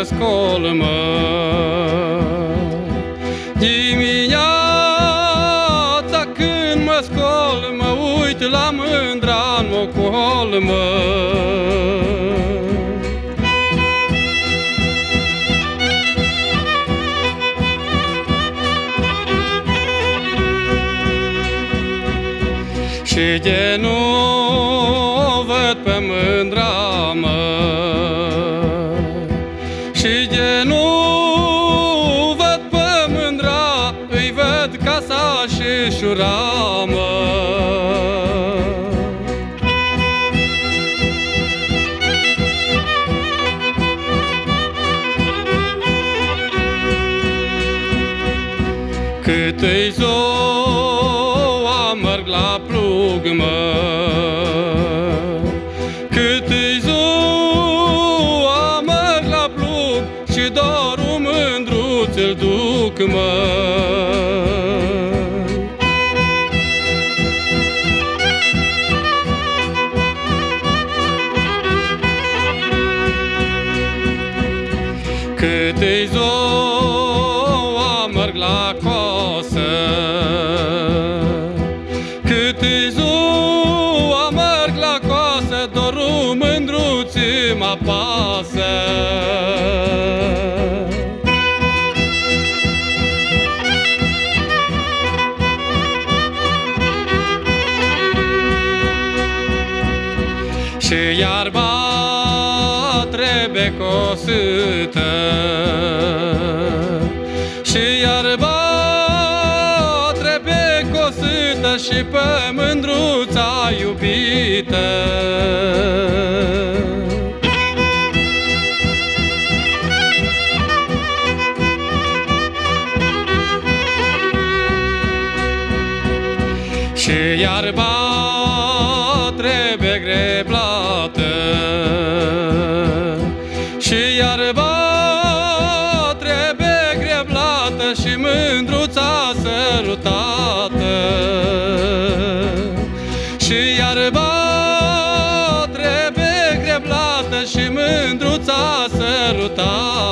scolmă. Dimineața când mă scol, mă uit la mândra-n ocolmă. Și de nu văd pe mândra mă, și de nu văd pe mândra, îi văd casa și șuramă. Cât-i zoa merg la plug, mă, cât-i zoa merg la plug, și dorul mândruț îl duc, mă. Cât-i zoa merg la coasă, cât-i zoa merg la coasă, dorul mândruții mă apasă. Și iarba trebuie cosită, și iarba trebuie cosită, și pe mândruța iubită. Și iarba trebuie greblată, și iarba trebuie greblată, și mândruța sărutată. Și iarba trebuie greblată, și mândruța sărutată.